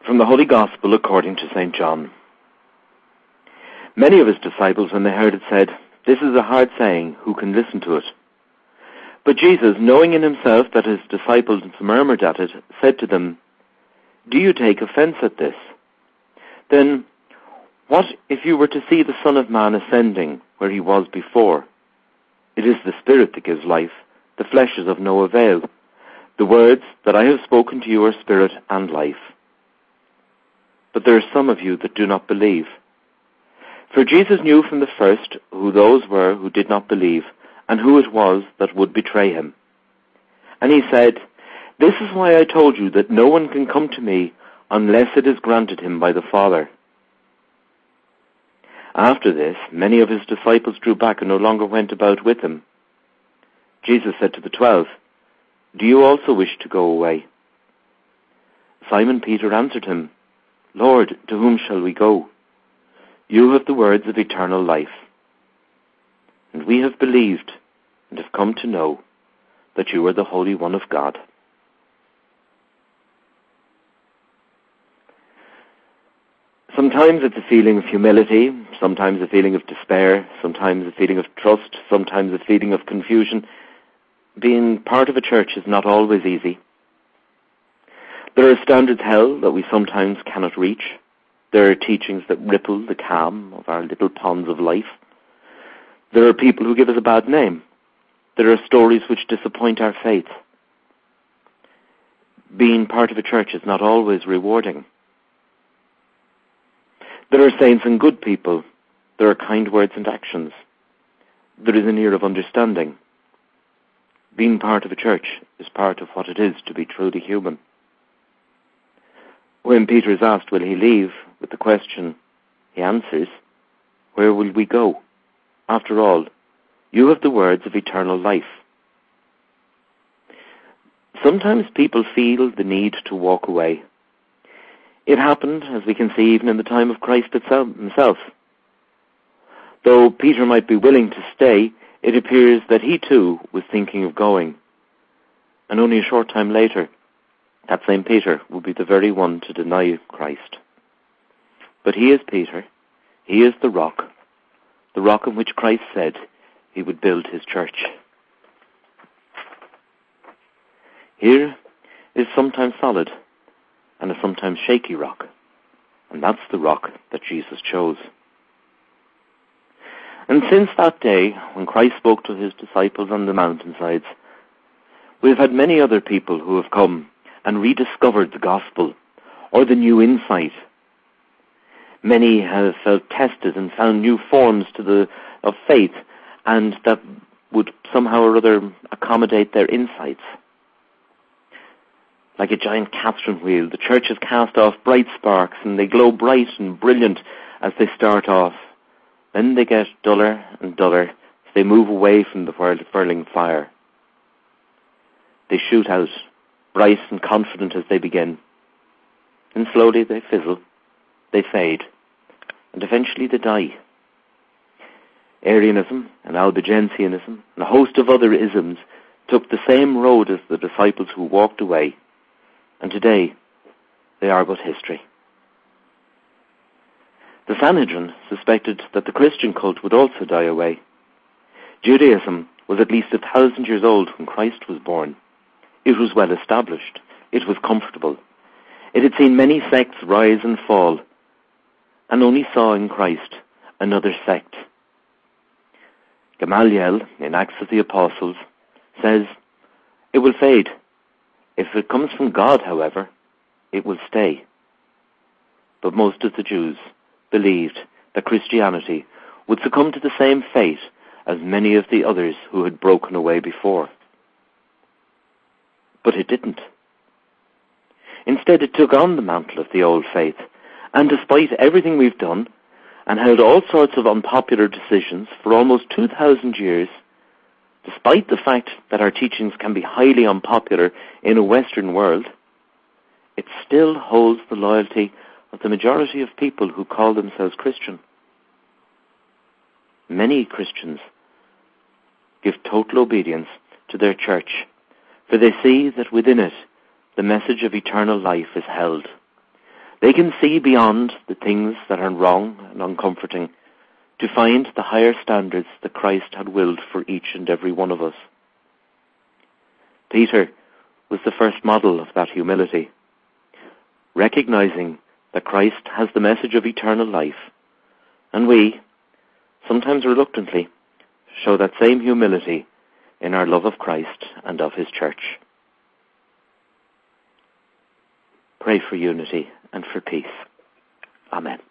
From the Holy Gospel according to St. John. Many of his disciples, when they heard it, said, "This is a hard saying, who can listen to it?" But Jesus, knowing in himself that his disciples murmured at it, said to them, "Do you take offense at this? Then, what if you were to see the Son of Man ascending where he was before? It is the Spirit that gives life, the flesh is of no avail. The words that I have spoken to you are spirit and life. But there are some of you that do not believe." For Jesus knew from the first who those were who did not believe, and who it was that would betray him. And he said, "This is why I told you that no one can come to me unless it is granted him by the Father." After this, many of his disciples drew back and no longer went about with him. Jesus said to the 12, "Do you also wish to go away?" Simon Peter answered him, "Lord, to whom shall we go? You have the words of eternal life. And we have believed and have come to know that you are the Holy One of God." Sometimes it's a feeling of humility, sometimes a feeling of despair, sometimes a feeling of trust, sometimes a feeling of confusion. Being part of a church is not always easy. There are standards held that we sometimes cannot reach. There are teachings that ripple the calm of our little ponds of life. There are people who give us a bad name. There are stories which disappoint our faith. Being part of a church is not always rewarding. There are saints and good people. There are kind words and actions. There is an ear of understanding. Being part of a church is part of what it is to be truly human. When Peter is asked, will he leave, with the question, he answers, "Where will we go? After all, you have the words of eternal life." Sometimes people feel the need to walk away. It happened, as we can see, even in the time of Christ himself. Though Peter might be willing to stay, it appears that he too was thinking of going. And only a short time later, that same Peter will be the very one to deny Christ. But he is Peter. He is the rock on which Christ said he would build his church. Here is sometimes solid and a sometimes shaky rock, and that's the rock that Jesus chose. And since that day, when Christ spoke to his disciples on the mountainsides, we've had many other people who have come and rediscovered the gospel, or the new insight. Many have felt tested and found new forms of faith, and that would somehow or other accommodate their insights. Like a giant Catherine wheel, the church has cast off bright sparks, and they glow bright and brilliant as they start off. Then they get duller and duller as they move away from the whirling fire. They shoot out, bright and confident as they begin. And slowly they fizzle, they fade, and eventually they die. Arianism and Albigensianism and a host of other isms took the same road as the disciples who walked away, and today they are but history. The Sanhedrin suspected that the Christian cult would also die away. Judaism was at least 1,000 years old when Christ was born. It was well established. It was comfortable. It had seen many sects rise and fall, and only saw in Christ another sect. Gamaliel, in Acts of the Apostles, says, "It will fade. If it comes from God, however, it will stay." But most of the Jews believed that Christianity would succumb to the same fate as many of the others who had broken away before. But it didn't. Instead, it took on the mantle of the old faith, and despite everything we've done, and held all sorts of unpopular decisions for almost 2,000 years, despite the fact that our teachings can be highly unpopular in a Western world, it still holds the loyalty of the majority of people who call themselves Christian. Many Christians give total obedience to their church, for they see that within it the message of eternal life is held. They can see beyond the things that are wrong and uncomforting to find the higher standards that Christ had willed for each and every one of us. Peter was the first model of that humility, recognizing that Christ has the message of eternal life, and we, sometimes reluctantly, show that same humility in our love of Christ and of his church. Pray for unity and for peace. Amen.